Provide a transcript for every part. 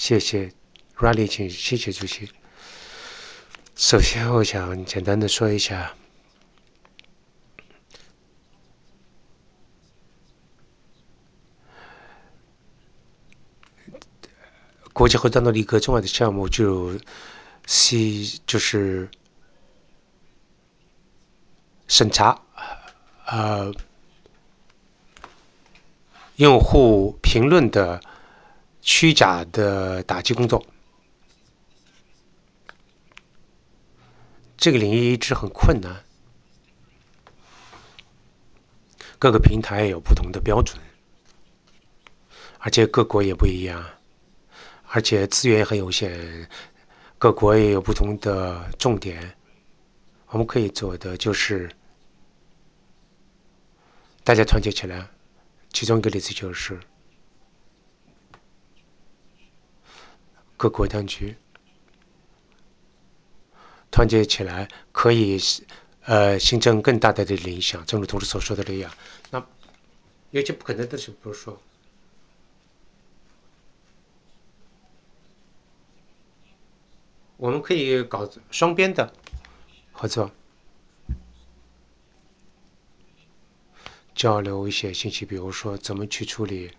谢谢 Riley， 请谢谢主席。首先，我想简单的说一下，国际合作当中的一个重要的项目就是审查用户评论的虚假的打击工作。这个领域一直很困难，各个平台有不同的标准，而且各国也不一样，而且资源也很有限，各国也有不同的重点。我们可以做的就是大家团结起来。其中一个例子就是各国当局团结起来，可以形成更大的影响。正如同志所说的那样，那有些不可能的是，比如说，我们可以搞双边的合作，交流一些信息，比如说怎么去处理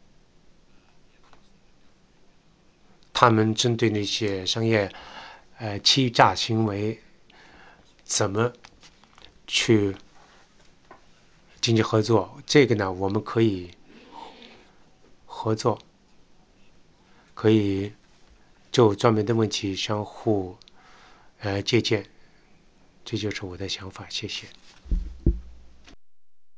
他们针对那些商业欺诈行为，怎么去经济合作。这个呢，我们可以合作，可以就专门的问题相互借鉴。这就是我的想法，谢谢。